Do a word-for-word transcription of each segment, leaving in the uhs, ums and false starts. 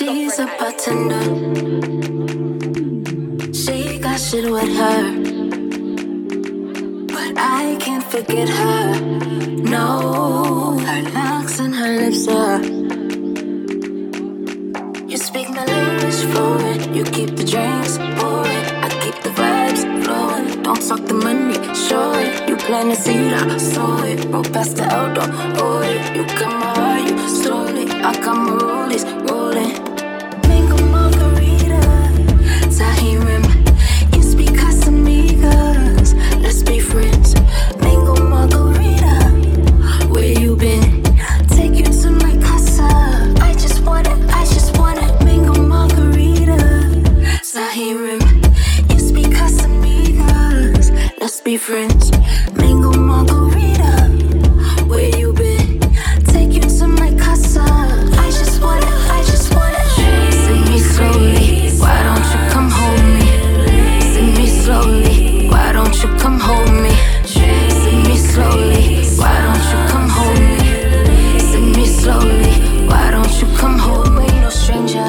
She's a bartender. She got shit with her, but I can't forget her. No, her locks and her lips are. You speak my language fluent. You keep the drinks pouring. I keep the vibes flowing. Don't talk the money, show it. You plant the seed, I sow it. Roll past the outdoor, hold it. You come over, you slowly. I come a rollies, rolling. Mango margarita, Tahirim. You speak Casamigas, let's be friends. Mango margarita, where you been? Take you to my casa. I just want it, I just want it. Mango margarita, Tahirim. You speak Casamigas, let's be friends. Mango margarita, where you been? Take you to my casa. I just want it, I just want it. Sing me slowly, why don't you come hold me? Sing me slowly, why don't you come hold me? Sing me slowly, why don't you come hold me? Sing me slowly, why don't you come hold me? No stranger,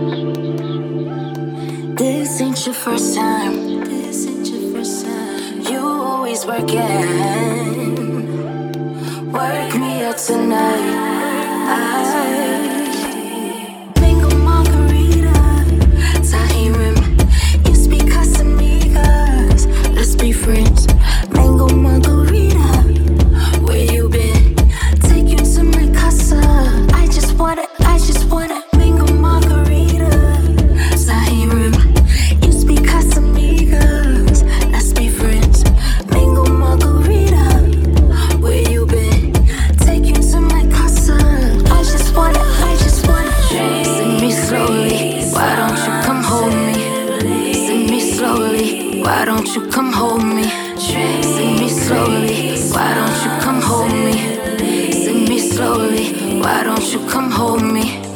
this ain't your first time. This ain't your first time. You always working. Work me out tonight. Mango margarita, Tahirim. You speak Casamigas, let's be friends. Mango margarita, where you been? Take you to my casa. I just want it, I just want it. Mango margarita, Tahirim. You speak Casamigas, let's be friends. Mango margarita, where you been? Take you to my casa. I just want it, I just want it. Sing me slowly, why don't you come hold me? Sing me slowly, why don't you come hold me? Sing me slowly, why don't you come hold me? Sing me slowly, why don't you come hold me?